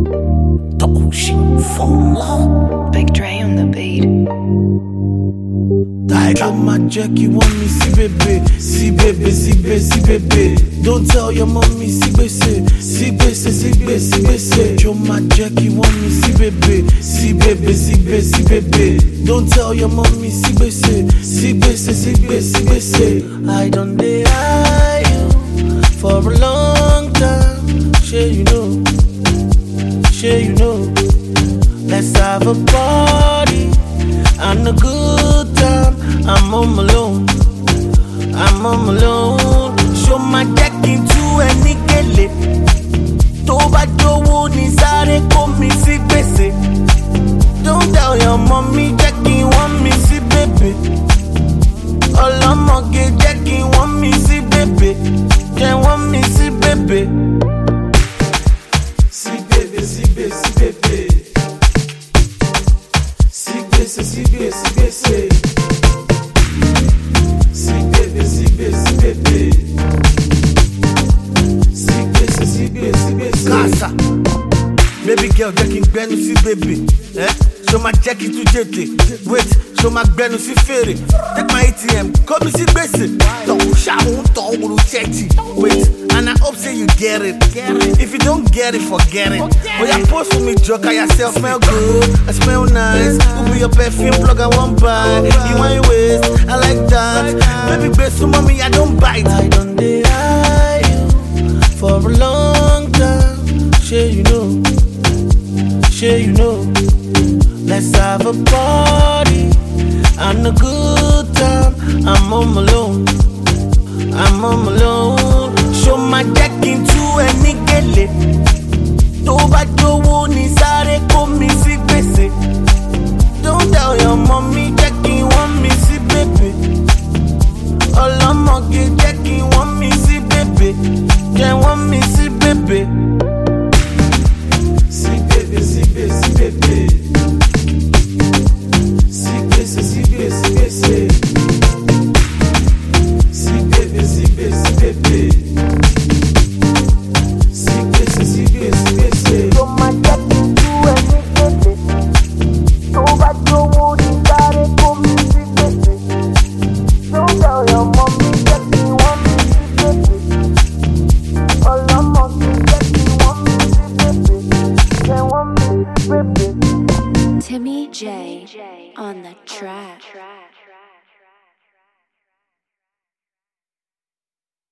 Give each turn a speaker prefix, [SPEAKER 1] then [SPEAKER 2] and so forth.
[SPEAKER 1] Big Dre on the beat.
[SPEAKER 2] Tiger my Jackie want me see baby, see baby, see baby, see baby. Don't tell your mommy see baby, see baby, see baby, see baby. Joe my Jackie want me see baby, see baby, see baby, see baby. Don't tell your mommy see baby, see baby, see baby, see baby. I don't deny you for a long time. Sure you know, sure you know. Let's have a party and a good time. I'm on my own, I'm on my own. Show my Jackie to any gele. Tó bá jówó ní sáré kó mi sí gbèsè. Don't tell your mommy Jackie want me see baby. Ọlọ́mọge Jackie want me see baby. They want me see baby. See baby, see baby, see baby. See baby, see baby, see baby. See baby, see baby, see baby. See baby, see baby, see baby. Casa, baby girl Jackie gbẹnu sí baby. Show my Jackie to jete. Wait, show my gbẹnu sí fèrè. Take my ATM, call me sí gbèsè. Tọ̀hún ṣàwọn tọ̀hún ṣẹ́ẹ̀tì. Wait, and I hope say you get it. If you don't get it, forget it. Oh yeah, post for me, joker yourself. Smell good, I smell nice. Who be your perfume plug? I won't buy. You want your waist, I like that. Baby, best to mommy, I don't bite. I don't deny you for a long time. Sure you know, sure you know. Let's have a party and a good time. I'm on my own, I'm on my own. Show my Jackie to any gele. Tó bá jówó ní sáré kó mi sí gbèsè. Don't tell your mommy Jackie want me see baby. Ọlọ́mọge Jackie want me see baby. They want me see baby. See baby, see baby, see baby. See baby, see baby, see baby. See baby, see baby, see baby. See baby, see baby, see baby.
[SPEAKER 3] Show my Jackie to any gele. Tó bá jówó ní sáré kó mi sí gbèsè. Don't tell your mommy Jackie want me see baby. Ọlọ́mọge Jackie want me see baby. They want me see baby.
[SPEAKER 1] Timmy J on the track.